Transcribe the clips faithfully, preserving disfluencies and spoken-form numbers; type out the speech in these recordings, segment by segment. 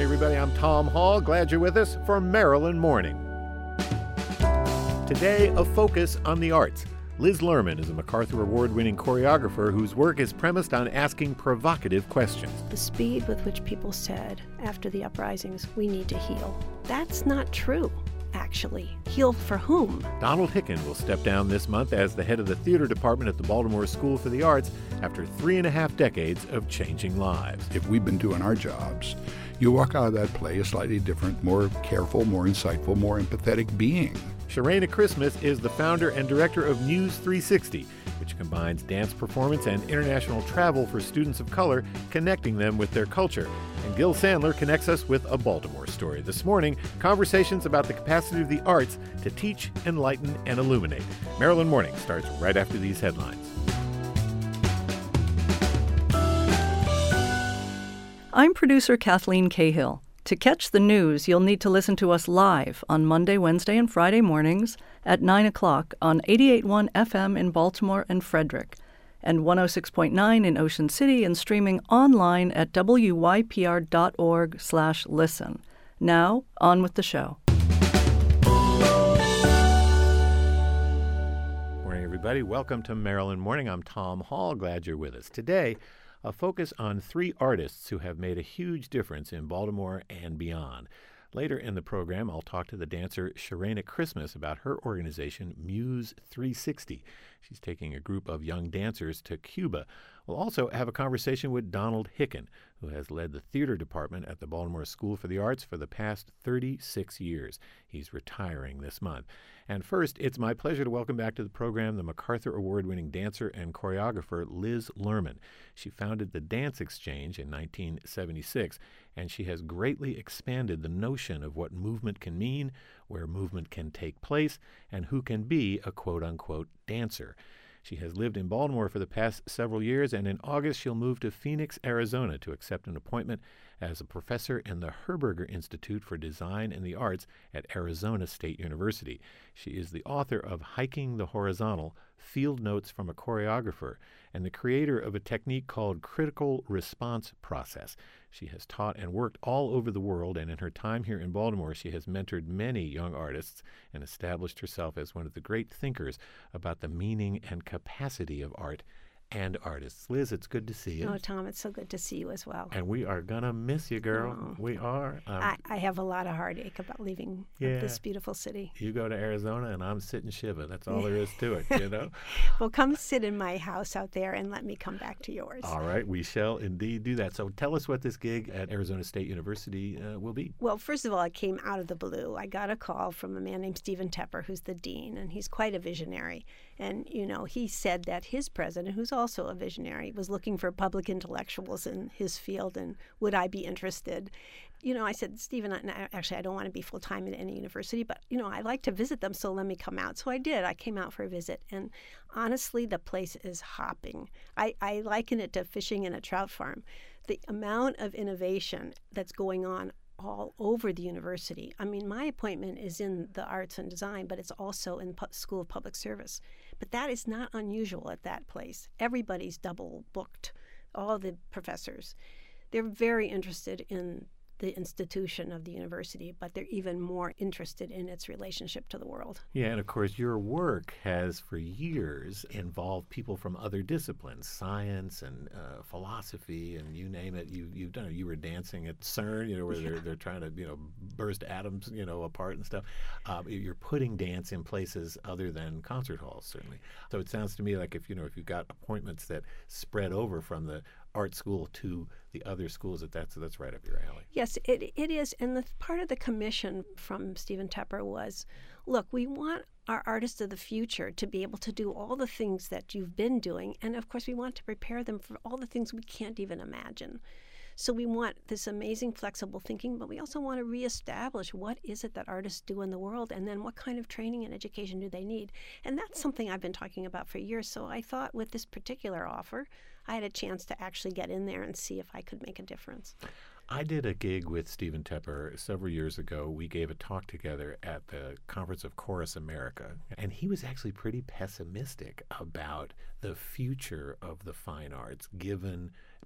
morning, everybody. I'm Tom Hall. Glad you're with us for Maryland Morning. Today, a focus on the arts. Liz Lerman is a MacArthur Award-winning choreographer whose work is premised on asking provocative questions. The speed with which people said after the uprisings, we need to heal. That's not true, actually. Heal for whom? Donald Hicken will step down this month as the head of the theater department at the Baltimore School for the Arts after three and a half decades of changing lives. If we've been doing our jobs, you walk out of that play a slightly different, more careful, more insightful, more empathetic being. Sharayna Christmas is the founder and director of Muse three sixty, which combines dance performance and international travel for students of color, connecting them with their culture. And Gil Sandler connects us with a Baltimore story. This morning, conversations about the capacity of the arts to teach, enlighten, and illuminate. Maryland Morning starts right after these headlines. I'm producer Kathleen Cahill. To catch the news, you'll need to listen to us live on Monday, Wednesday, and Friday mornings at nine o'clock on eighty-eight point one F M in Baltimore and Frederick, and one oh six point nine in Ocean City, and streaming online at W Y P R dot org slash listen. Now, on with the show. Morning, everybody. Welcome to Maryland Morning. I'm Tom Hall. Glad you're with us. Today, a focus on three artists who have made a huge difference in Baltimore and beyond. Later in the program, I'll talk to the dancer Sharayna Christmas about her organization, Muse three sixty. She's taking a group of young dancers to Cuba. We'll also have a conversation with Donald Hicken, who has led the theater department at the Baltimore School for the Arts for the past thirty-six years. He's retiring this month. And first, it's my pleasure to welcome back to the program the MacArthur Award-winning dancer and choreographer Liz Lerman. She founded the Dance Exchange in nineteen seventy-six, and she has greatly expanded the notion of what movement can mean, where movement can take place, and who can be a quote-unquote dancer. She has lived in Baltimore for the past several years, and in August she'll move to Phoenix, Arizona to accept an appointment as a professor in the Herberger Institute for Design and the Arts at Arizona State University. She is the author of Hiking the Horizontal, Field Notes from a Choreographer, and the creator of a technique called Critical Response Process. She has taught and worked all over the world, and in her time here in Baltimore, she has mentored many young artists and established herself as one of the great thinkers about the meaning and capacity of art and artists. Liz, it's good to see you. Oh, Tom, it's so good to see you as well. And we are going to miss you, girl. Oh. We are. Um, I, I have a lot of heartache about leaving Yeah. this beautiful city. You go to Arizona, and I'm sitting Shiva. That's all there is to it, you know? Well, come sit in my house out there and let me come back to yours. All right, we shall indeed do that. So tell us what this gig at Arizona State University uh, will be. Well, first of all, it came out of the blue. I got a call from a man named Stephen Tepper, who's the dean, and he's quite a visionary. And, you know, he said that his president, who's also a visionary, was looking for public intellectuals in his field, and would I be interested? You know, I said, Stephen, I, actually, I don't want to be full-time at any university, but, you know, I like to visit them, so let me come out. So I did. I came out for a visit, and honestly, the place is hopping. I, I liken it to fishing in a trout farm. The amount of innovation that's going on all over the university. I mean, my appointment is in the arts and design, but it's also in the School of Public Service. But that is not unusual at that place. Everybody's double booked, all the professors. They're very interested in the institution of the university, but they're even more interested in its relationship to the world. Yeah, and of course, your work has for years involved people from other disciplines, science and uh, philosophy, and you name it. You, you've done it. You were dancing at CERN, you know, where they're they're trying to, you know, burst atoms, you know, apart and stuff. Uh, you're putting dance in places other than concert halls, certainly. So it sounds to me like if you know if you've got appointments that spread over from the art school to the other schools, that that's that's right up your alley. Yes, it it is. And the part of the commission from Stephen Tepper was, look, we want our artists of the future to be able to do all the things that you've been doing, and of course we want to prepare them for all the things we can't even imagine. So we want this amazing flexible thinking, but we also want to reestablish what is it that artists do in the world, and then what kind of training and education do they need. And that's something I've been talking about for years. So I thought with this particular offer, I had a chance to actually get in there and see if I could make a difference. I did a gig with Stephen Tepper several years ago. We gave a talk together at the Conference of Chorus America, and he was actually pretty pessimistic about the future of the fine arts, given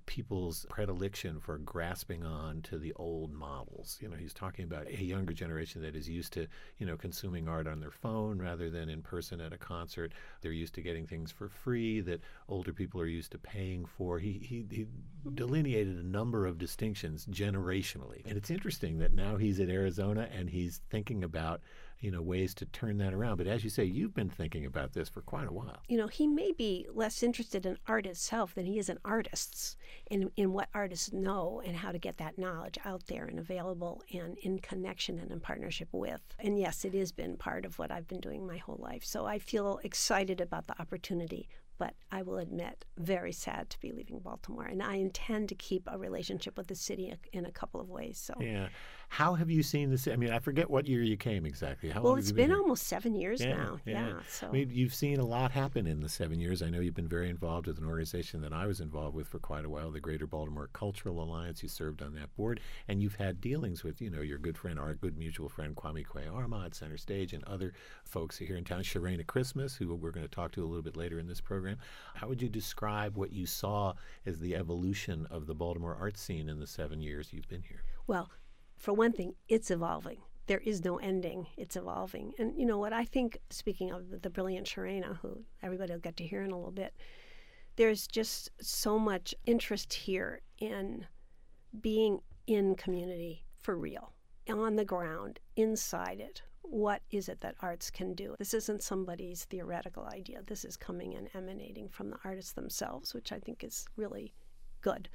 people's predilection for grasping on to the old models. You know, he's talking about a younger generation that is used to, you know, consuming art on their phone rather than in person at a concert. They're used to getting things for free that older people are used to paying for. He, he, he delineated a number of distinctions generationally. And it's interesting that now he's at Arizona and he's thinking about, you know, ways to turn that around. But as you say, you've been thinking about this for quite a while. You know, he may be less interested in art itself than he is in artists, in, in what artists know and how to get that knowledge out there and available and in connection and in partnership with. And yes, it has been part of what I've been doing my whole life. So I feel excited about the opportunity, but I will admit, very sad to be leaving Baltimore. And I intend to keep a relationship with the city in a couple of ways. So yeah. How have you seen this? I mean, I forget what year you came exactly. How well, long it's have you been, been here? almost seven years yeah, now. Yeah. yeah so I mean, you've seen a lot happen in the seven years. I know you've been very involved with an organization that I was involved with for quite a while, the Greater Baltimore Cultural Alliance. You served on that board, and you've had dealings with, you know, your good friend, our good mutual friend, Kwame Kwei-Armah at Center Stage, and other folks here in town, Sharena Christmas, who we're going to talk to a little bit later in this program. How would you describe what you saw as the evolution of the Baltimore art scene in the seven years you've been here? Well, for one thing, it's evolving. There is no ending. It's evolving. And you know what I think, speaking of the, the brilliant Sharena, who everybody will get to hear in a little bit, there's just so much interest here in being in community for real, on the ground, inside it. What is it that arts can do? This isn't somebody's theoretical idea. This is coming and emanating from the artists themselves, which I think is really good.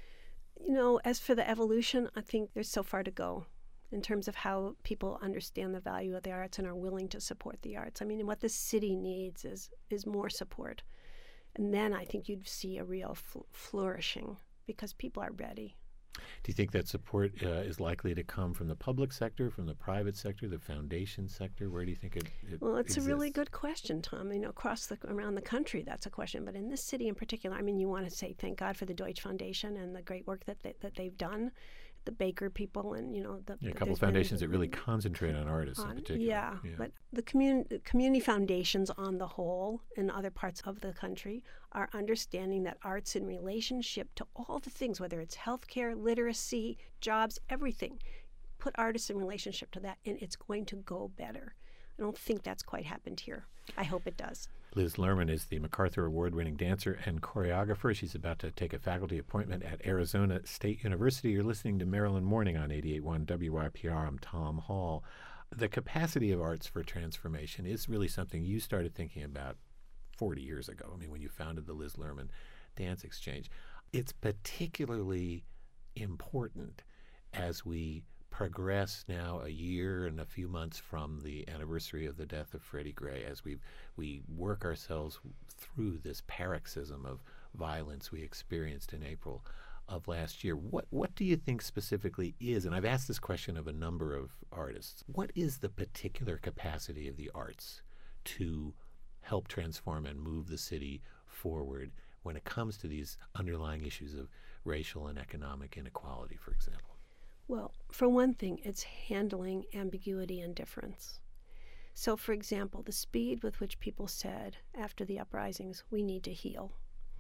You know, as for the evolution, I think there's so far to go in terms of how people understand the value of the arts and are willing to support the arts. I mean, what the city needs is is more support. And then I think you'd see a real fl- flourishing because people are ready. Do you think that support uh, is likely to come from the public sector, from the private sector, the foundation sector? Where do you think it, it Well, it's exists? a really good question, Tom. You know, across the around the country, that's a question. But in this city in particular, I mean, you want to say thank God for the Deutsch Foundation and the great work that they, that they've done, the Baker people, and you know the Yeah, a couple of there's many- foundations that really concentrate on artists on- in particular. Yeah, but the community community foundations on the whole in other parts of the country are understanding that arts in relationship to all the things, whether it's healthcare, literacy, jobs, everything, put artists in relationship to that, and it's going to go better. I don't think that's quite happened here. I hope it does. Liz Lerman is the MacArthur Award-winning dancer and choreographer. She's about to take a faculty appointment at Arizona State University. You're listening to Maryland Morning on eighty-eight point one W Y P R. I'm Tom Hall. The capacity of arts for transformation is really something you started thinking about forty years ago. I mean, when you founded the Liz Lerman Dance Exchange. It's particularly important as we progress now a year and a few months from the anniversary of the death of Freddie Gray, as we we work ourselves through this paroxysm of violence we experienced in April of last year. What what do you think specifically is, and I've asked this question of a number of artists, what is the particular capacity of the arts to help transform and move the city forward when it comes to these underlying issues of racial and economic inequality, for example? Well, for one thing, it's handling ambiguity and difference. So, for example, the speed with which people said after the uprisings, we need to heal.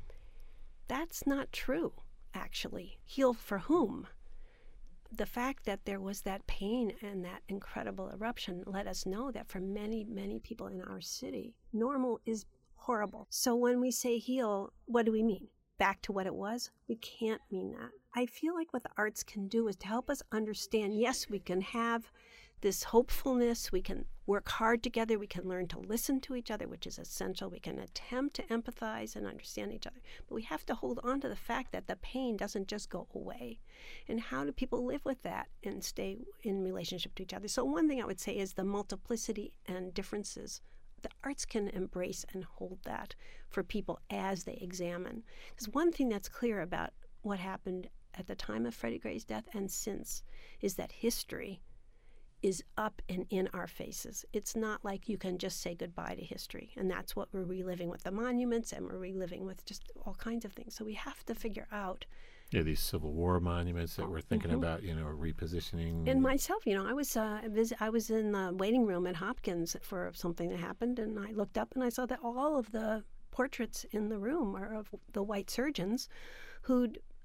That's not true, actually. Heal for whom? The fact that there was that pain and that incredible eruption let us know that for many, many people in our city, normal is horrible. So when we say heal, what do we mean? Back to what it was? We can't mean that. I feel like what the arts can do is to help us understand, yes, we can have this hopefulness, we can work hard together, we can learn to listen to each other, which is essential, we can attempt to empathize and understand each other, but we have to hold on to the fact that the pain doesn't just go away. And how do people live with that and stay in relationship to each other? So one thing I would say is the multiplicity and differences. The arts can embrace and hold that for people as they examine. Because one thing that's clear about what happened at the time of Freddie Gray's death and since is that history is up and in our faces. It's not like you can just say goodbye to history. And that's what we're reliving with the monuments, and we're reliving with just all kinds of things. So we have to figure out. Yeah, these Civil War monuments that we're thinking mm-hmm. about, you know, repositioning. And myself, you know, I was uh, visit, I was in the waiting room at Hopkins for something that happened, and I looked up and I saw that all of the portraits in the room are of the white surgeons who'd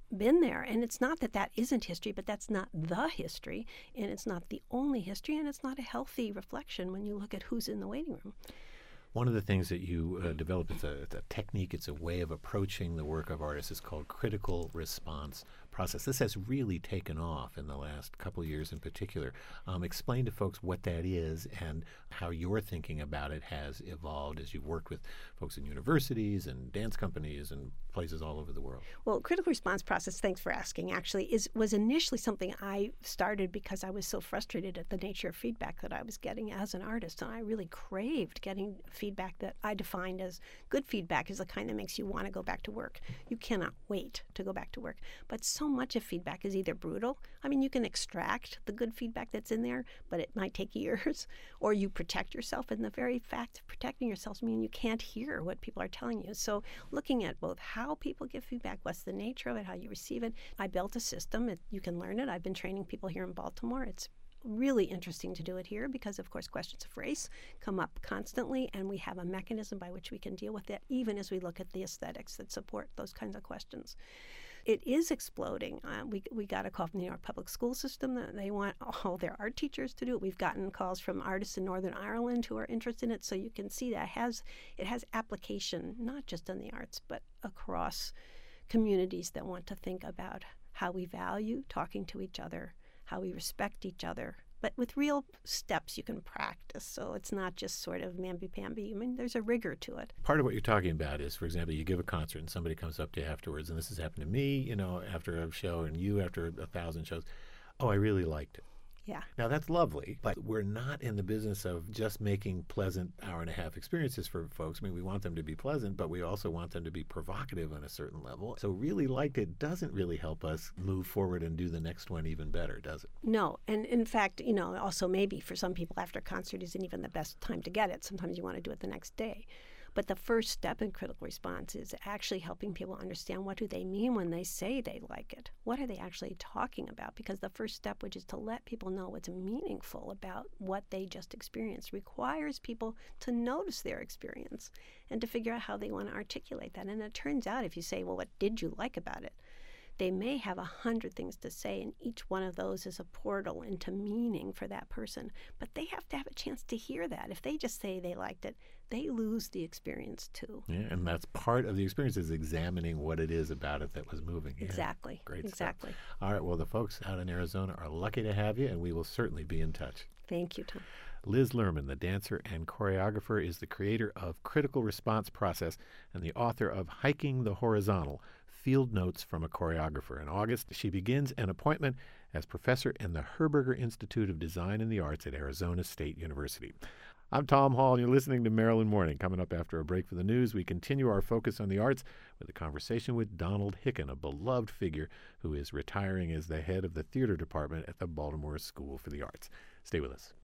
been there. And it's not that that isn't history, but that's not the history, and it's not the only history, and it's not a healthy reflection when you look at who's in the waiting room. One of the things that you uh, develop, it's a, it's a technique, it's a way of approaching the work of artists. It's called critical response process. This has really taken off in the last couple of years in particular. Um, explain to folks what that is and how your thinking about it has evolved as you've worked with folks in universities and dance companies and places all over the world. Well, critical response process, thanks for asking, actually, is was initially something I started because I was so frustrated at the nature of feedback that I was getting as an artist. And I really craved getting feedback that I defined as good feedback, is the kind that makes you want to go back to work. You cannot wait to go back to work. But so much of feedback is either brutal. I mean, you can extract the good feedback that's in there, but it might take years, or you protect yourself. And the very fact of protecting yourself means you can't hear what people are telling you. So looking at both how people give feedback, what's the nature of it, how you receive it. I built a system. It, you can learn it. I've been training people here in Baltimore. It's really interesting to do it here because, of course, questions of race come up constantly, and we have a mechanism by which we can deal with it, even as we look at the aesthetics that support those kinds of questions. It is exploding. Uh, we we got a call from the New York Public School System that they want all their art teachers to do it. We've gotten calls from artists in Northern Ireland who are interested in it. So you can see that it has, it has application not just in the arts, but across communities that want to think about how we value talking to each other, how we respect each other, but with real steps you can practice. So it's not just sort of mamby-pamby. I mean, there's a rigor to it. Part of what you're talking about is, for example, you give a concert and somebody comes up to you afterwards, and this has happened to me, you know, after a show, and you after a thousand shows. Oh, I really liked it. Yeah. Now, that's lovely, but we're not in the business of just making pleasant hour and a half experiences for folks. I mean, we want them to be pleasant, but we also want them to be provocative on a certain level. So really liked it doesn't really help us move forward and do the next one even better, does it? No. And in fact, you know, also maybe for some people after a concert isn't even the best time to get it. Sometimes you want to do it the next day. But the first step in critical response is actually helping people understand what do they mean when they say they like it. What are they actually talking about? Because the first step, which is to let people know what's meaningful about what they just experienced, requires people to notice their experience and to figure out how they want to articulate that. And it turns out if you say, well, what did you like about it? They may have a hundred things to say, and each one of those is a portal into meaning for that person. But they have to have a chance to hear that. If they just say they liked it, they lose the experience too. Yeah, and that's part of the experience, is examining what it is about it that was moving. Yeah, exactly. Great exactly. stuff. All right, well, the folks out in Arizona are lucky to have you, and we will certainly be in touch. Thank you, Tom. Liz Lerman, the dancer and choreographer, is the creator of Critical Response Process and the author of Hiking the Horizontal, Field Notes from a Choreographer. In August, she begins an appointment as professor in the Herberger Institute of Design and the Arts at Arizona State University. I'm Tom Hall, and you're listening to Maryland Morning. Coming up after a break for the news, we continue our focus on the arts with a conversation with Donald Hicken, a beloved figure who is retiring as the head of the theater department at the Baltimore School for the Arts. Stay with us.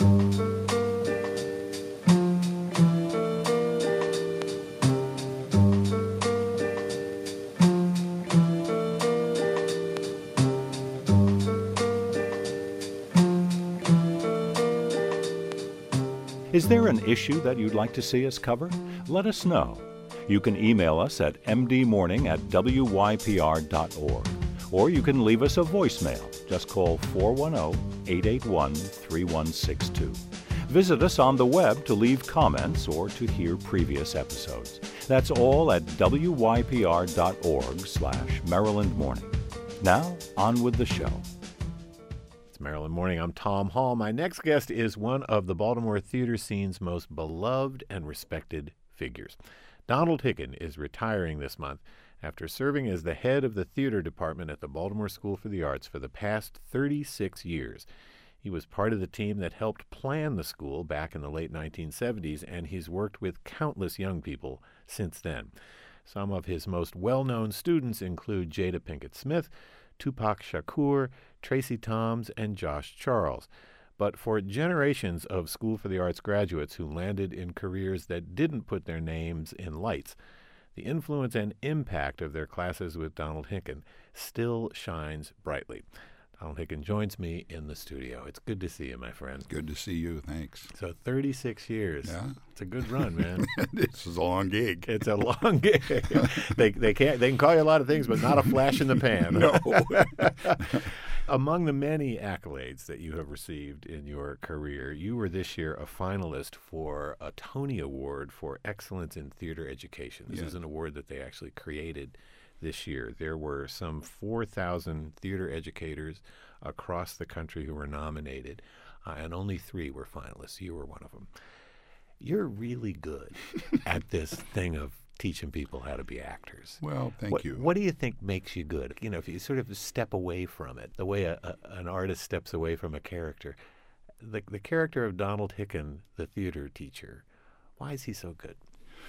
Is there an issue that you'd like to see us cover? Let us know. You can email us at m d morning at w y p r dot org, or you can leave us a voicemail. Just call four one zero, eight eight one, three one six two. Visit us on the web to leave comments or to hear previous episodes. That's all at w y p r dot org slash Maryland Morning. Now, on with the show. Maryland Morning. I'm Tom Hall. My next guest is one of the Baltimore theater scene's most beloved and respected figures. Donald Hicken is retiring this month after serving as the head of the theater department at the Baltimore School for the Arts for the past thirty-six years. He was part of the team that helped plan the school back in the late nineteen seventies, and he's worked with countless young people since then. Some of his most well-known students include Jada Pinkett Smith, Tupac Shakur, Tracy Toms, and Josh Charles. But for generations of School for the Arts graduates who landed in careers that didn't put their names in lights, the influence and impact of their classes with Donald Hicken still shines brightly. Donald Hicken joins me in the studio. It's good to see you, my friend. Good to see you. Thanks. So thirty-six years. Yeah. It's a good run, man. This is a long gig. It's a long gig. they they can't they can call you a lot of things, but not a flash in the pan. No. Among the many accolades that you have received in your career, you were this year a finalist for a Tony Award for Excellence in Theater Education. This Yeah. is an award that they actually created this year. There were some four thousand theater educators across the country who were nominated, uh, and only three were finalists. You were one of them. You're really good at this thing of teaching people how to be actors. Well, thank what, you. What do you think makes you good? You know, if you sort of step away from it, the way a, a, an artist steps away from a character, the, the character of Donald Hicken, the theater teacher, why is he so good?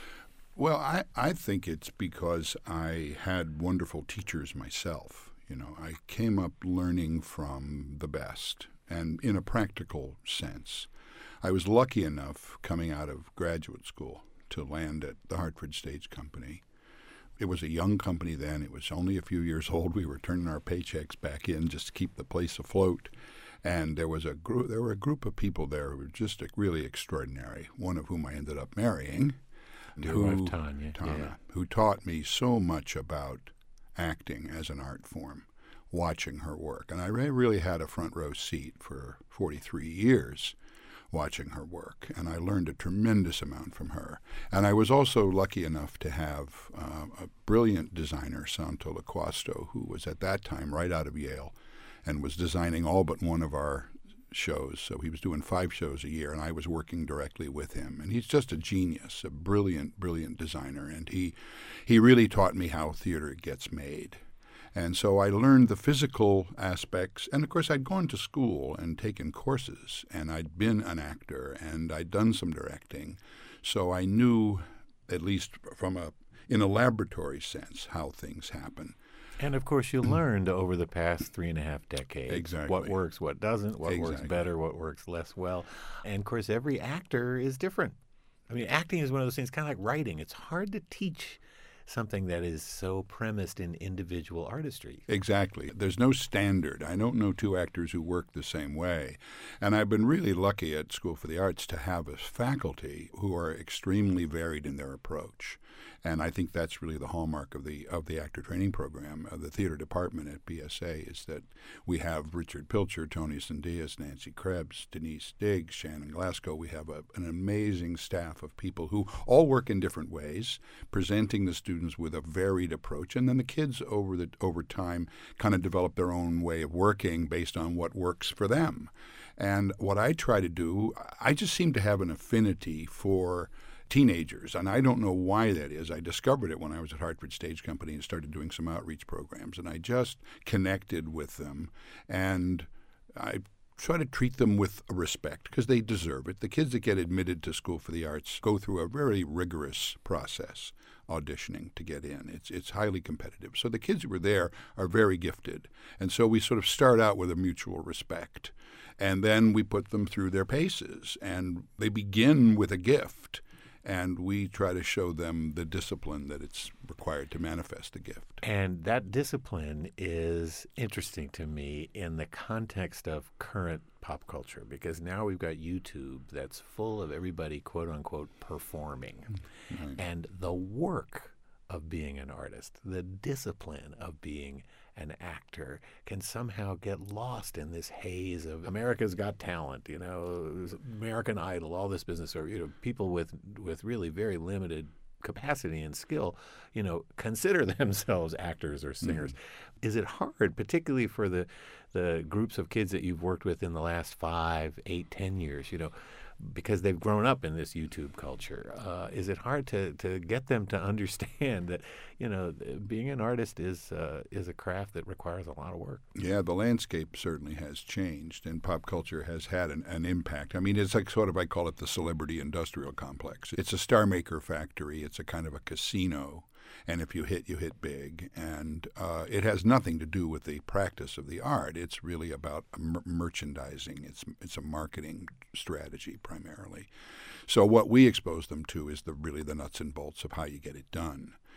Well, I, I think it's because I had wonderful teachers myself. You know, I came up learning from the best, and in a practical sense. I was lucky enough coming out of graduate school to land at the Hartford Stage Company. It was a young company then. It was only a few years old. We were turning our paychecks back in just to keep the place afloat. And there was a group, there were a group of people there who were just really extraordinary, one of whom I ended up marrying. Your who, wife, Tanya. Tanya, Yeah. who taught me so much about acting as an art form, watching her work. And I re- really had a front row seat for forty-three years watching her work, and I learned a tremendous amount from her. And I was also lucky enough to have uh, a brilliant designer, Santo Laquasto, who was at that time right out of Yale and was designing all but one of our shows. So he was doing five shows a year, and I was working directly with him. And he's just a genius, a brilliant, brilliant designer. And he, he really taught me how theater gets made. And so I learned the physical aspects. And, of course, I'd gone to school and taken courses, and I'd been an actor, and I'd done some directing. So I knew, at least from a in a laboratory sense, how things happen. And, of course, you learned over the past three and a half decades Exactly. what works, what doesn't, what works Exactly. better, what works less well. And, of course, every actor is different. I mean, acting is one of those things, kind of like writing. It's hard to teach something that is so premised in individual artistry. Exactly. There's no standard. I don't know two actors who work the same way. And I've been really lucky at School for the Arts to have a faculty who are extremely varied in their approach. And I think that's really the hallmark of the of the actor training program. Uh, the theater department at B S A is that we have Richard Pilcher, Tony Sandias, Nancy Krebs, Denise Diggs, Shannon Glasgow. We have a, an amazing staff of people who all work in different ways, presenting the students with a varied approach. And then the kids over the over time kind of develop their own way of working based on what works for them. And what I try to do, I just seem to have an affinity for teenagers, and I don't know why that is. I discovered it when I was at Hartford Stage Company and started doing some outreach programs, and I just connected with them, and I try to treat them with respect because they deserve it. The kids that get admitted to School for the Arts go through a very rigorous process, auditioning to get in. It's it's highly competitive. So the kids who are there are very gifted, and so we sort of start out with a mutual respect, and then we put them through their paces, and they begin with a gift. And we try to show them the discipline that it's required to manifest the gift. And that discipline is interesting to me in the context of current pop culture, because now we've got YouTube that's full of everybody, quote unquote, performing. Right. And the work of being an artist, the discipline of being an actor can somehow get lost in this haze of America's Got Talent, you know, American Idol, all this business, or, you know, people with with really very limited capacity and skill, you know, consider themselves actors or singers. Mm-hmm. Is it hard, particularly for the the groups of kids that you've worked with in the last five, eight, ten years, you know, because they've grown up in this YouTube culture? Uh, is it hard to, to get them to understand that, you know, being an artist is uh, is a craft that requires a lot of work? Yeah, the landscape certainly has changed, and pop culture has had an, an impact. I mean, it's like sort of, I call it the celebrity industrial complex. It's a star maker factory. It's a kind of a casino. And if you hit, you hit big. And uh, it has nothing to do with the practice of the art. It's really about mer- merchandising. It's it's a marketing strategy primarily. So what we expose them to is the really the nuts and bolts of how you get it done.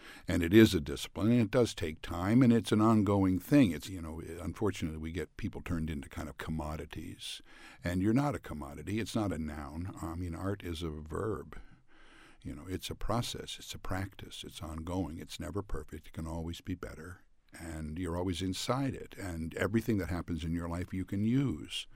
And it is a discipline, and it does take time, and it's an ongoing thing. It's, you know, unfortunately, we get people turned into kind of commodities. And you're not a commodity. It's not a noun. I mean, art is a verb. You know, it's a process. It's a practice. It's ongoing. It's never perfect. It can always be better. And you're always inside it. And everything that happens in your life you can use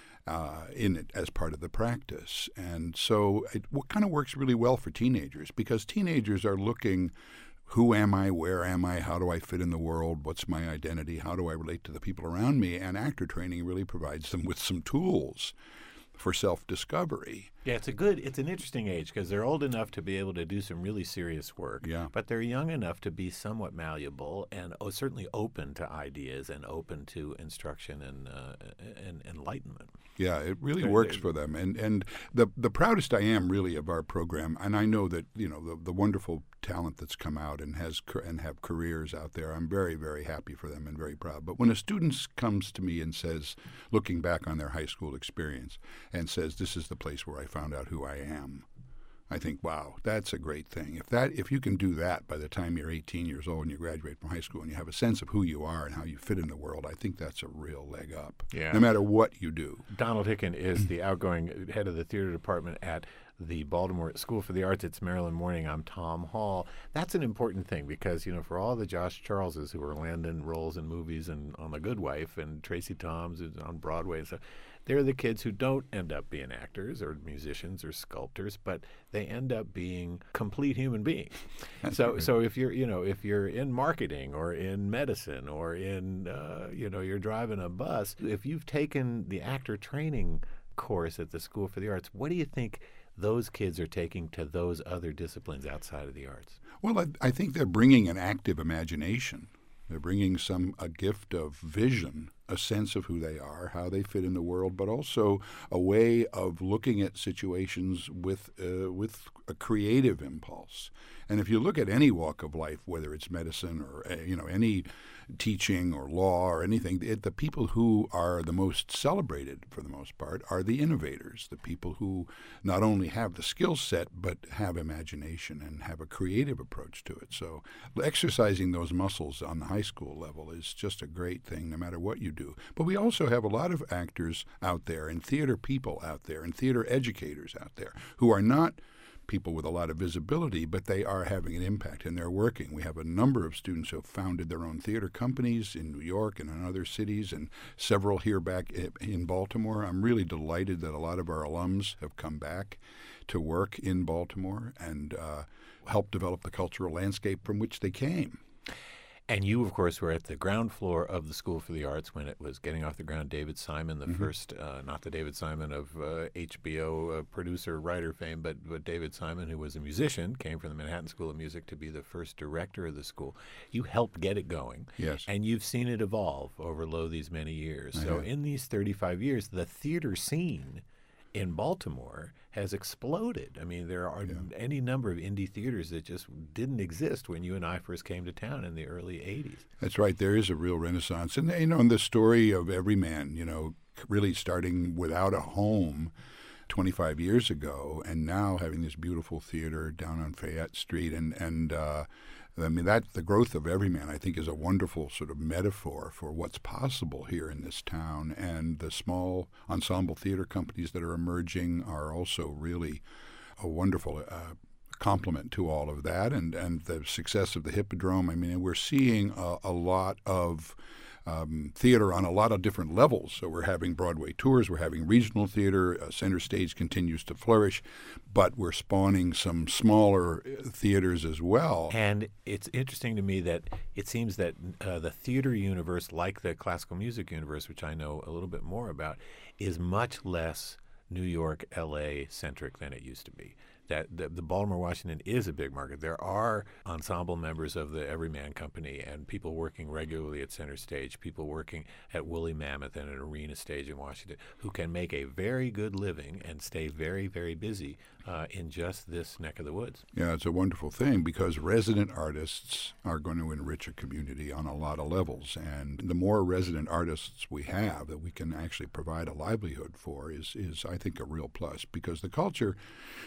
uh, in it as part of the practice. And so it what kind of works really well for teenagers, because teenagers are looking, who am I? Where am I? How do I fit in the world? What's my identity? How do I relate to the people around me? And actor training really provides them with some tools for self-discovery. Yeah, it's a good, it's an interesting age because they're old enough to be able to do some really serious work. Yeah. But they're young enough to be somewhat malleable and oh, certainly open to ideas and open to instruction and uh, and enlightenment. Yeah, it really They're- works they're- for them. And and the the proudest I am really of our program, and I know that, you know, the, the wonderful talent that's come out and has ca- and have careers out there, I'm very, very happy for them and very proud. But when a student comes to me and says, looking back on their high school experience, and says, this is the place where I found out who I am, I think, wow, that's a great thing. If that, if you can do that by the time you're eighteen years old and you graduate from high school and you have a sense of who you are and how you fit in the world, I think that's a real leg up, Yeah. no matter what you do. Donald Hicken is the outgoing head of the theater department at the Baltimore School for the Arts. It's Maryland Morning. I'm Tom Hall. That's an important thing because, you know, for all the Josh Charleses who are landing roles in movies and on The Good Wife and Tracy Toms who's on Broadway and stuff, they're the kids who don't end up being actors or musicians or sculptors, but they end up being complete human beings. so, so if you're, you know, if you're in marketing or in medicine or in, uh, you know, you're driving a bus, if you've taken the actor training course at the School for the Arts, what do you think those kids are taking to those other disciplines outside of the arts? Well, I, I think they're bringing an active imagination. They're bringing some a gift of vision, a sense of who they are, how they fit in the world, but also a way of looking at situations with uh, with a creative impulse. And if you look at any walk of life, whether it's medicine or uh, you know any teaching or law or anything, it, the people who are the most celebrated, for the most part, are the innovators, the people who not only have the skill set but have imagination and have a creative approach to it. So exercising those muscles on the high school level is just a great thing, no matter what you do. But we also have a lot of actors out there and theater people out there and theater educators out there who are not people with a lot of visibility, but they are having an impact and they're working. We have a number of students who have founded their own theater companies in New York and in other cities, and several here back in Baltimore. I'm really delighted that a lot of our alums have come back to work in Baltimore and uh, help develop the cultural landscape from which they came. And you, of course, were at the ground floor of the School for the Arts when it was getting off the ground. David Simon, the mm-hmm. first, uh, not the David Simon of uh, H B O uh, producer, writer fame, but, but David Simon, who was a musician, came from the Manhattan School of Music to be the first director of the school. You helped get it going. Yes. And you've seen it evolve over lo these many years. I so have. in these thirty-five years, the theater scene in Baltimore has exploded. I mean, there are Yeah. any number of indie theaters that just didn't exist when you and I first came to town in the early eighties. That's right. There is a real renaissance. And, you know, and the story of Everyman, you know, really starting without a home twenty-five years ago and now having this beautiful theater down on Fayette Street. And, and uh, I mean, that the growth of Everyman, I think, is a wonderful sort of metaphor for what's possible here in this town. And the small ensemble theater companies that are emerging are also really a wonderful uh, complement to all of that. And, and the success of the Hippodrome, I mean, we're seeing a, a lot of Um, theater on a lot of different levels. So we're having Broadway tours, we're having regional theater, uh, Center Stage continues to flourish, but we're spawning some smaller theaters as well. And it's interesting to me that it seems that uh, the theater universe, like the classical music universe, which I know a little bit more about, is much less New York, L A centric than it used to be. That the, the Baltimore, Washington is a big market. There are ensemble members of the Everyman Company and people working regularly at Center Stage, people working at Woolly Mammoth and at Arena Stage in Washington who can make a very good living and stay very, very busy uh, in just this neck of the woods. Yeah, it's a wonderful thing because resident artists are going to enrich a community on a lot of levels. And the more resident artists we have that we can actually provide a livelihood for is, is I think, a real plus because the culture, the culture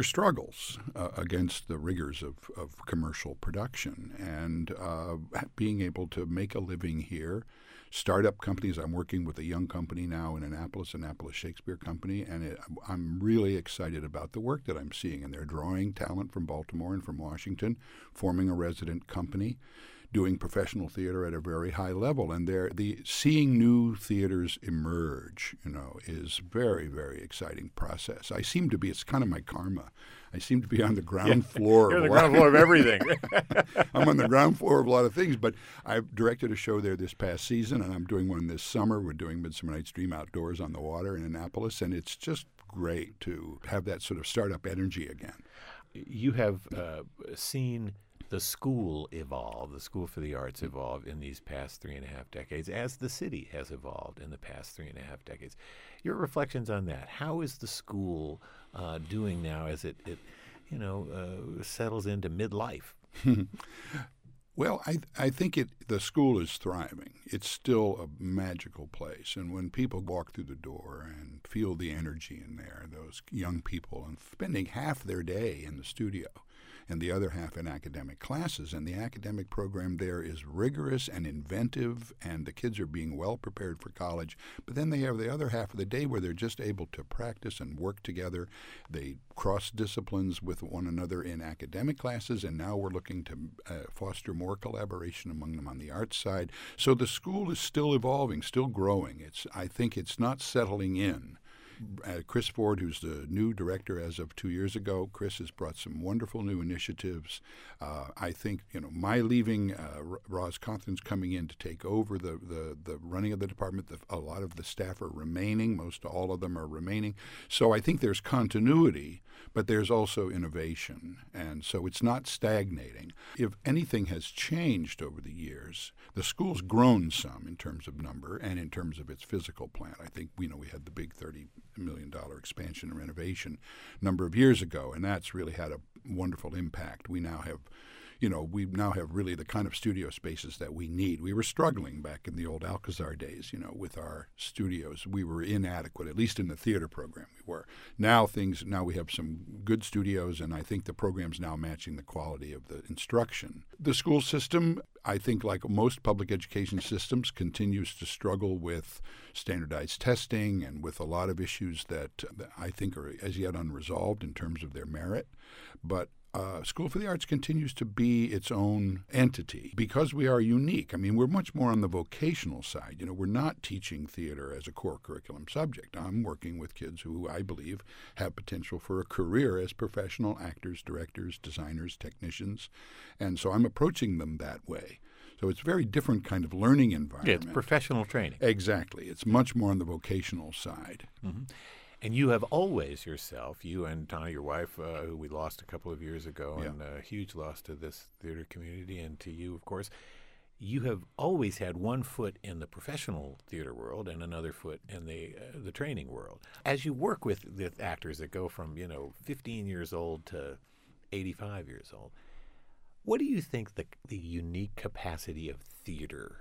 struggles uh, against the rigors of, of commercial production, and uh, being able to make a living here. Startup companies. I'm working with a young company now in Annapolis, Annapolis Shakespeare Company, and it, I'm really excited about the work that I'm seeing. And they're drawing talent from Baltimore and from Washington, forming a resident company, doing professional theater at a very high level. And they're the seeing new theaters emerge, you know, is very, very exciting process. I seem to be. It's kind of my karma. I seem to be on the ground yeah. floor. You're of the ground floor of everything. I'm on the ground floor of a lot of things, but I've directed a show there this past season, and I'm doing one this summer. We're doing Midsummer Night's Dream outdoors on the water in Annapolis, and it's just great to have that sort of startup energy again. You have uh, seen the school evolve, the School for the Arts evolve in these past three and a half decades, as the city has evolved in the past three and a half decades. Your reflections on that. How is the school uh, doing now as it, it you know, uh, settles into midlife? Well, I I think it the school is thriving. It's still a magical place, and when people walk through the door and feel the energy in there, those young people, and spending half their day in the studio and the other half in academic classes, and the academic program there is rigorous and inventive, and the kids are being well prepared for college. But then they have the other half of the day where they're just able to practice and work together. They cross disciplines with one another in academic classes, and now we're looking to uh, foster more collaboration among them on the arts side. So the school is still evolving, still growing. It's I think it's not settling in. Uh, Chris Ford, who's the new director as of two years ago, Chris has brought some wonderful new initiatives. Uh, I think, you know, my leaving, uh, Roz Cothran's coming in to take over the, the, the running of the department. The, a lot of the staff are remaining. Most all of them are remaining. So I think there's continuity, but there's also innovation. And so it's not stagnating. If anything has changed over the years, the school's grown some in terms of number and in terms of its physical plant. I think, you know, we had the big thirty million dollars expansion and renovation a number of years ago, and that's really had a wonderful impact. We now have, you know, we now have really the kind of studio spaces that we need. We were struggling back in the old Alcazar days, you know, with our studios. We were inadequate, at least in the theater program we were. Now things, now we have some good studios, and I think the program's now matching the quality of the instruction. The school system, I think, like most public education systems, continues to struggle with standardized testing and with a lot of issues that, that I think are as yet unresolved in terms of their merit. But Uh, School for the Arts continues to be its own entity because we are unique. I mean, we're much more on the vocational side. You know, we're not teaching theater as a core curriculum subject. I'm working with kids who I believe have potential for a career as professional actors, directors, designers, technicians. And so I'm approaching them that way. So it's a very different kind of learning environment. Yeah, it's professional training. Exactly. It's much more on the vocational side. Mm-hmm. And you have always yourself, you and Tana, your wife, uh, who we lost a couple of years ago, Yeah. and a huge loss to this theater community and to you, of course, you have always had one foot in the professional theater world and another foot in the uh, the training world. As you work with, with actors that go from, you know, fifteen years old to eighty-five years old, what do you think the the unique capacity of theater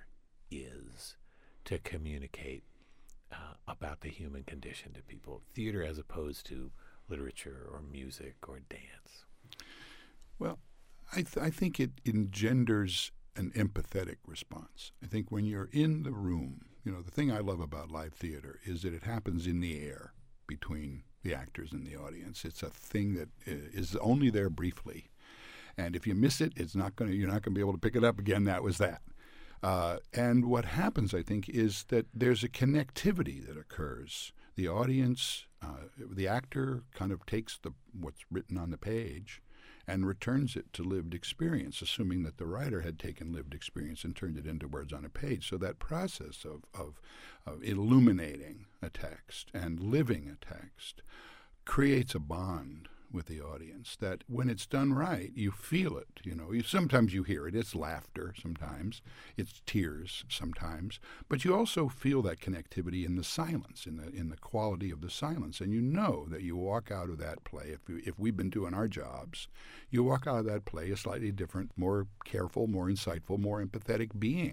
is to communicate Uh, about the human condition to people, theater as opposed to literature or music or dance? Well, I, th- I think it engenders an empathetic response. I think when you're in the room, you know, the thing I love about live theater is that it happens in the air between the actors and the audience. It's a thing that is only there briefly. And if you miss it, it's not going to, you're not going to be able to pick it up again. That was that. Uh, and what happens, I think, is that there's a connectivity that occurs. The audience, uh, the actor kind of takes the what's written on the page and returns it to lived experience, assuming that the writer had taken lived experience and turned it into words on a page. So that process of, of, of illuminating a text and living a text creates a bond with the audience that when it's done right, you feel it. You know, you, sometimes you hear it. It's laughter sometimes. It's tears sometimes. But you also feel that connectivity in the silence, in the in the quality of the silence. And you know that you walk out of that play, if, you, if we've been doing our jobs, you walk out of that play a slightly different, more careful, more insightful, more empathetic being.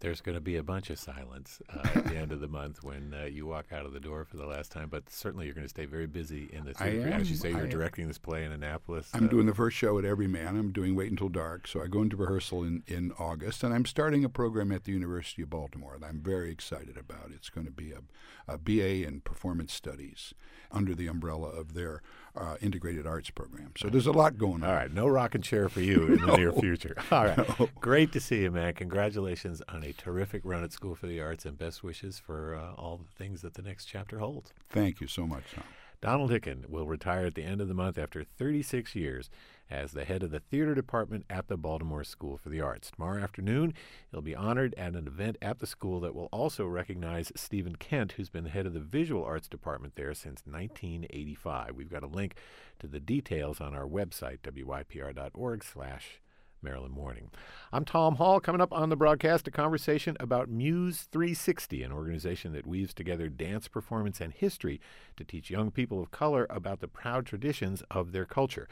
there's going to be a bunch of silence uh, at the end of the month when uh, you walk out of the door for the last time. But certainly you're going to stay very busy in the theater. As you say, you're I directing this play in Annapolis. I'm uh, doing the first show at Everyman. I'm doing Wait Until Dark. So I go into rehearsal in, in August, and I'm starting a program at the University of Baltimore that I'm very excited about. It's going to be a, a B A in Performance Studies under the umbrella of their uh, integrated arts program. So there's a lot going on. All right, no rocking chair for you in no, the near future. All right, no. Great to see you, man. Congratulations on a terrific run at School for the Arts, and best wishes for uh, all the things that the next chapter holds. Thank you so much, Tom. Donald Hicken will retire at the end of the month after thirty-six years as the head of the theater department at the Baltimore School for the Arts. Tomorrow afternoon, he'll be honored at an event at the school that will also recognize Stephen Kent, who's been the head of the visual arts department there since nineteen eighty-five. We've got a link to the details on our website, W Y P R dot org slash Maryland Morning. I'm Tom Hall. Coming up on the broadcast, a conversation about Muse three sixty, an organization that weaves together dance, performance, and history to teach young people of color about the proud traditions of their culture.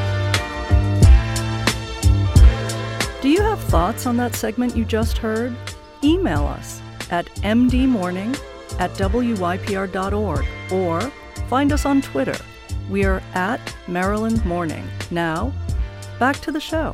Do you have thoughts on that segment you just heard? Email us at m d morning at w y p r dot org or find us on Twitter. We are at Maryland Morning. Now, back to the show.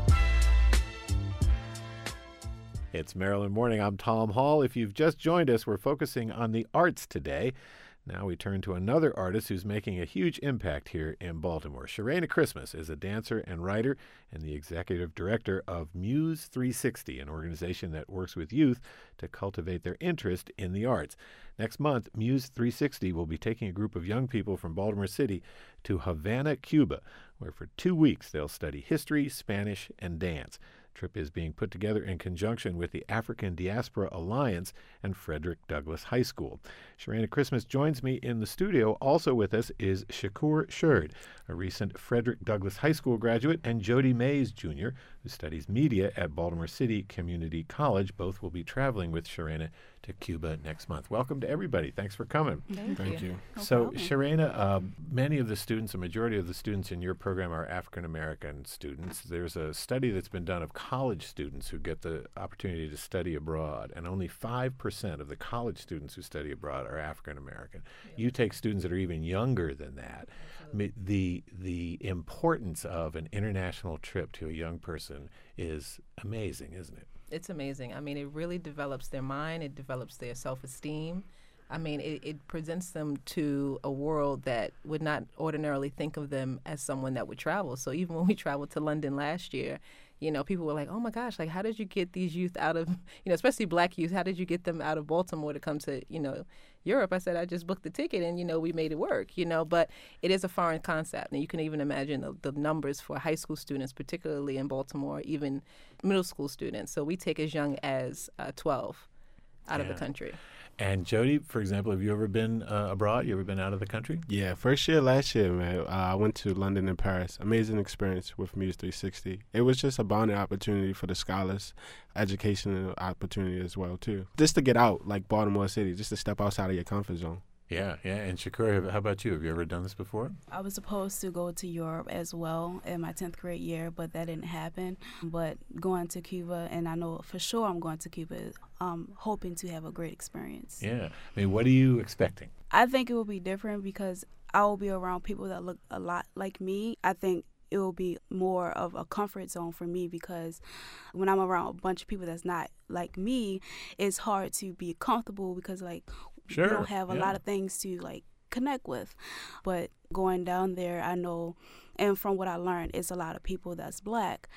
It's Maryland Morning. I'm Tom Hall. If you've just joined us, we're focusing on the arts today. Now we turn to another artist who's making a huge impact here in Baltimore. Sharayna Christmas is a dancer and writer and the executive director of Muse three sixty, an organization that works with youth to cultivate their interest in the arts. Next month, Muse three sixty will be taking a group of young people from Baltimore City to Havana, Cuba, where for two weeks they'll study history, Spanish, and dance. Trip is being put together in conjunction with the African Diaspora Alliance and Frederick Douglass High School. Sharayna Christmas joins me in the studio. Also with us is Shakur Shurd, a recent Frederick Douglass High School graduate, and Jody Mays, Junior, who studies media at Baltimore City Community College. Both will be traveling with Sharayna to Cuba next month. Welcome to everybody. Thanks for coming. Thank, Thank you. you. No so, problem. Sharayna, uh, many of the students, a majority of the students in your program are African-American students. There's a study that's been done of college students who get the opportunity to study abroad, and only five percent of the college students who study abroad are African-American. Yeah. You take students that are even younger than that. I mean, the, the importance of an international trip to a young person is amazing, isn't it? It's amazing. I mean, it really develops their mind. It develops their self-esteem. I mean, it, it presents them to a world that would not ordinarily think of them as someone that would travel. So even when we traveled to London last year, you know, people were like, oh, my gosh, like, how did you get these youth out of, you know, especially black youth, how did you get them out of Baltimore to come to, you know, Europe? I said, I just booked the ticket and, you know, we made it work, you know, but it is a foreign concept. And you can even imagine the, the numbers for high school students, particularly in Baltimore, even middle school students. So we take as young as uh, twelve out yeah. of the country. And Jody, for example, have you ever been uh, abroad? You ever been out of the country? Yeah, first year last year, man. Uh, I went to London and Paris. Amazing experience with Muse three sixty. It was just a bonding opportunity for the scholars, educational opportunity as well, too. Just to get out, like Baltimore City, just to step outside of your comfort zone. Yeah, yeah. And Shakur, how about you? Have you ever done this before? I was supposed to go to Europe as well in my tenth grade year, but that didn't happen. But going to Cuba, and I know for sure I'm going to Cuba, um, hoping to have a great experience. Yeah. I mean, what are you expecting? I think it will be different because I will be around people that look a lot like me. I think it will be more of a comfort zone for me because when I'm around a bunch of people that's not like me, it's hard to be comfortable because, like, Sure. you don't have a yeah. lot of things to like connect with. But going down there, I know, and from what I learned, it's a lot of people that's black,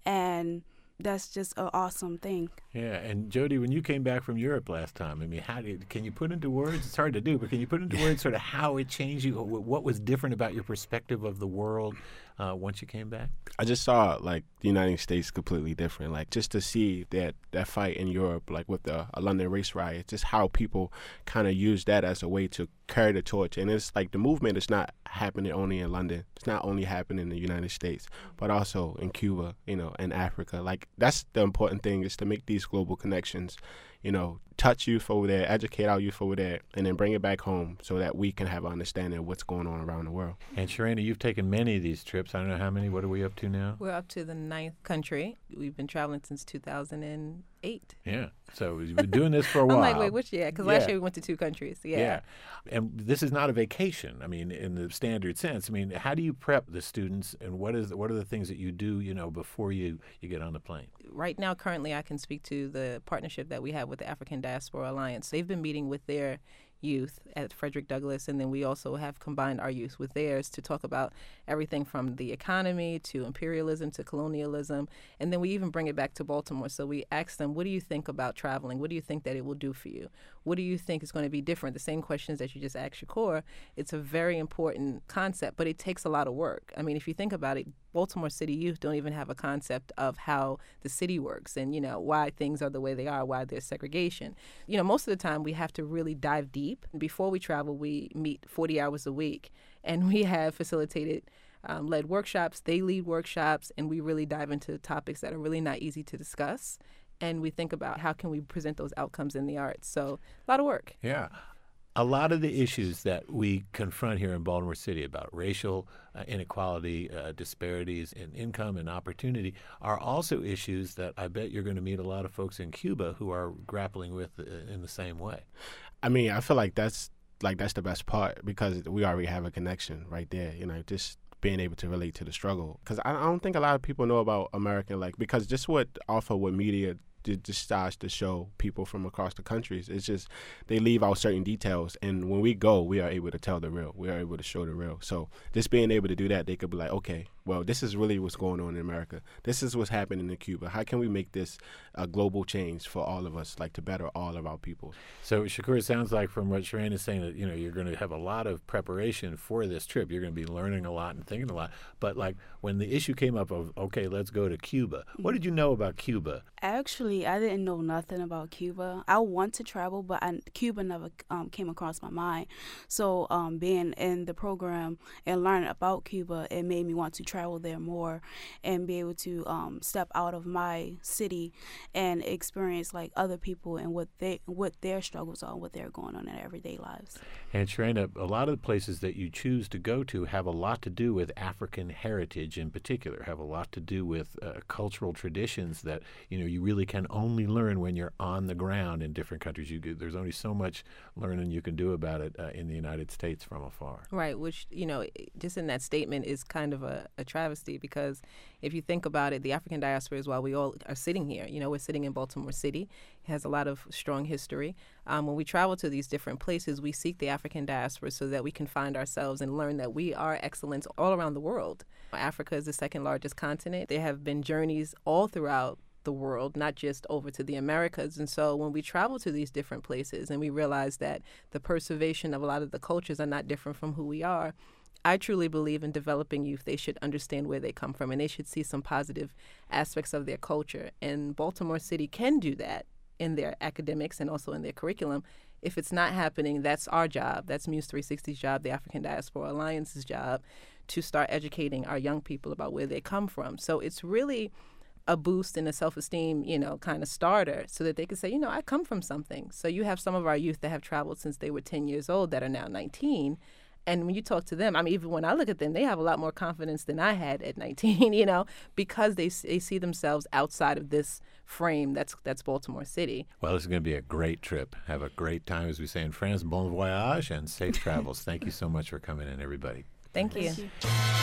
and that's just an awesome thing. Yeah, and Jody, when you came back from Europe last time, I mean, how did can you put into words? It's hard to do, but can you put into words sort of how it changed you? What was different about your perspective of the world uh, once you came back? I just saw like the United States completely different. Like just to see that that fight in Europe, like with the uh, London race riot, just how people kind of use that as a way to carry the torch. And it's like the movement is not happening only in London. It's not only happening in the United States, but also in Cuba, you know, and Africa. Like that's the important thing is to make these global connections, you know, touch youth over there, educate our youth over there, and then bring it back home so that we can have an understanding of what's going on around the world. And Sharana, you've taken many of these trips. I don't know how many. What are we up to now? We're up to the ninth country. We've been traveling since two thousand eight. Yeah. So we've been doing this for a while. I'm like, wait, which year? Because Yeah. last year we went to two countries. Yeah. Yeah. And this is not a vacation, I mean, in the standard sense. I mean, how do you prep the students, and what is what are the things that you do, you know, before you, you get on the plane? Right now, currently, I can speak to the partnership that we have with the African Diaspora Alliance. They've been meeting with their youth at Frederick Douglass, and then we also have combined our youth with theirs to talk about everything from the economy to imperialism to colonialism, and then we even bring it back to Baltimore. So we ask them, what do you think about traveling? What do you think that it will do for you? What do you think is going to be different? The same questions that you just asked Shakur. It's a very important concept, but it takes a lot of work. I mean, if you think about it, Baltimore City youth don't even have a concept of how the city works and, you know, why things are the way they are, why there's segregation. You know, most of the time we have to really dive deep. Before we travel, we meet forty hours a week, and we have facilitated um, led workshops. They lead workshops, and we really dive into topics that are really not easy to discuss. And we think about how can we present those outcomes in the arts. So a lot of work. Yeah. A lot of the issues that we confront here in Baltimore City about racial uh, inequality, uh, disparities in income and opportunity are also issues that I bet you're going to meet a lot of folks in Cuba who are grappling with uh, in the same way. I mean, I feel like that's like that's the best part because we already have a connection right there, you know, just being able to relate to the struggle. Because I, I don't think a lot of people know about American, like, because just what offer what media just starts to show people from across the countries. It's just they leave out certain details, and when we go, we are able to tell the real. We are able to show the real. So just being able to do that, they could be like, okay, well, this is really what's going on in America. This is what's happening in Cuba. How can we make this a global change for all of us, like to better all of our people? So, Shakur, it sounds like from what Sharana is saying that, you know, you're going to have a lot of preparation for this trip. You're going to be learning a lot and thinking a lot. But, like, when the issue came up of, okay, let's go to Cuba, what did you know about Cuba? Actually, I didn't know nothing about Cuba. I want to travel, but I, Cuba never um, came across my mind. So um, being in the program and learning about Cuba, it made me want to travel there more and be able to um, step out of my city and experience like other people and what they what their struggles are, what they're going on in their everyday lives. And Sharana, a lot of the places that you choose to go to have a lot to do with African heritage in particular, have a lot to do with uh, cultural traditions that, you know, you really can only learn when you're on the ground in different countries. You could, there's only so much learning you can do about it uh, in the United States from afar. Right, which, you know, just in that statement is kind of a, a travesty because if you think about it, the African diaspora is why we all are sitting here. You know, we're sitting in Baltimore City. It has a lot of strong history. Um, when we travel to these different places, we seek the African diaspora so that we can find ourselves and learn that we are excellence all around the world. Africa is the second largest continent. There have been journeys all throughout the world, not just over to the Americas. And so when we travel to these different places and we realize that the preservation of a lot of the cultures are not different from who we are, I truly believe in developing youth. They should understand where they come from and they should see some positive aspects of their culture. And Baltimore City can do that in their academics and also in their curriculum. If it's not happening, that's our job. That's Muse three sixty's job, the African Diaspora Alliance's job, to start educating our young people about where they come from. So it's really a boost and a self-esteem, you know, kind of starter so that they can say, you know, I come from something. So you have some of our youth that have traveled since they were ten years old that are now nineteen. And when you talk to them, I mean, even when I look at them, they have a lot more confidence than I had at nineteen, you know, because they they see themselves outside of this frame that's that's Baltimore City. Well, this is going to be a great trip. Have a great time, as we say in France. Bon voyage and safe travels. Thank you so much for coming in, everybody. Thank you. Thank you.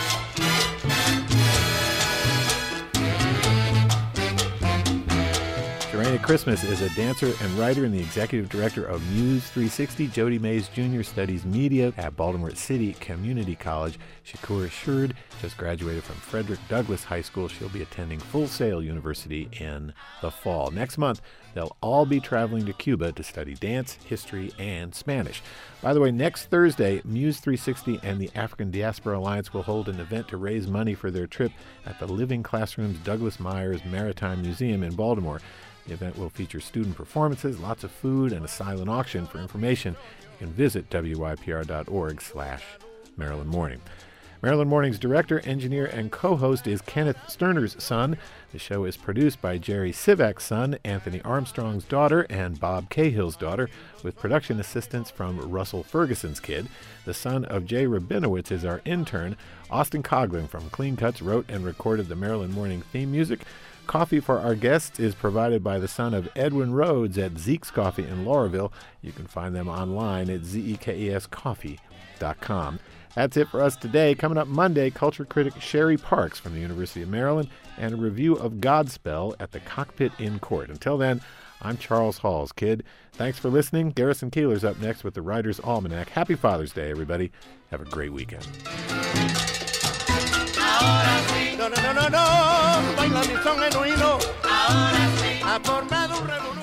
Sharana Christmas is a dancer and writer and the executive director of Muse three sixty. Jody Mays Junior studies media at Baltimore City Community College. Shakur Shurd just graduated from Frederick Douglass High School. She'll be attending Full Sail University in the fall. Next month, they'll all be traveling to Cuba to study dance, history, and Spanish. By the way, next Thursday, Muse three sixty and the African Diaspora Alliance will hold an event to raise money for their trip at the Living Classrooms Douglas Myers Maritime Museum in Baltimore. The event will feature student performances, lots of food, and a silent auction. For information, you can visit W Y P R dot org slash Maryland Morning. Maryland Morning's director, engineer, and co-host is Kenneth Sterner's son. The show is produced by Jerry Sivak's son, Anthony Armstrong's daughter, and Bob Cahill's daughter, with production assistance from Russell Ferguson's kid. The son of Jay Rabinowitz is our intern. Austin Coughlin from Clean Cuts wrote and recorded the Maryland Morning theme music. Coffee for our guests is provided by the son of Edwin Rhodes at Zeke's Coffee in Laurelville. You can find them online at zekes coffee dot com. That's it for us today. Coming up Monday, culture critic Sherry Parks from the University of Maryland and a review of Godspell at the Cockpit in Court. Until then, I'm Charles Halls, kid. Thanks for listening. Garrison Keillor's up next with the Writer's Almanac. Happy Father's Day, everybody. Have a great weekend. No, no, no, no, no, baila mi son genuino. Ahora sí. Ha formado un revolución.